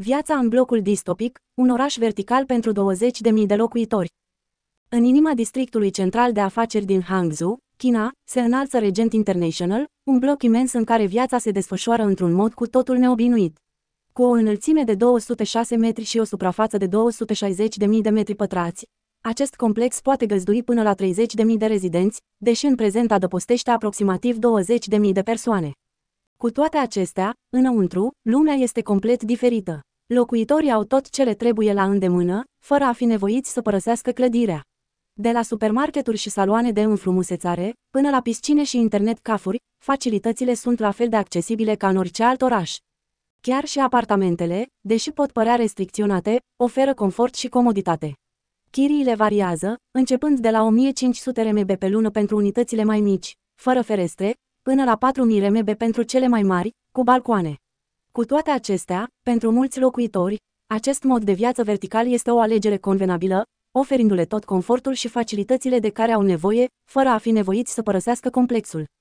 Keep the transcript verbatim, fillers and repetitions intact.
Viața în blocul distopic, un oraș vertical pentru douăzeci de mii de locuitori. În inima districtului central de afaceri din Hangzhou, China, se înalță Regent International, un bloc imens în care viața se desfășoară într-un mod cu totul neobișnuit. Cu o înălțime de două sute șase metri și o suprafață de două sute șaizeci de mii de metri pătrați, acest complex poate găzdui până la treizeci de mii de rezidenți, deși în prezent adăpostește aproximativ douăzeci de mii de persoane. Cu toate acestea, înăuntru, lumea este complet diferită. Locuitorii au tot ce le trebuie la îndemână, fără a fi nevoiți să părăsească clădirea. De la supermarketuri și saloane de înfrumusețare, până la piscine și internet cafuri, facilitățile sunt la fel de accesibile ca în orice alt oraș. Chiar și apartamentele, deși pot părea restricționate, oferă confort și comoditate. Chiriile variază, începând de la o mie cinci sute R M B pe lună pentru unitățile mai mici, fără ferestre, până la patru mii R M B pentru cele mai mari, cu balcoane. Cu toate acestea, pentru mulți locuitori, acest mod de viață vertical este o alegere convenabilă, oferindu-le tot confortul și facilitățile de care au nevoie, fără a fi nevoiți să părăsească complexul.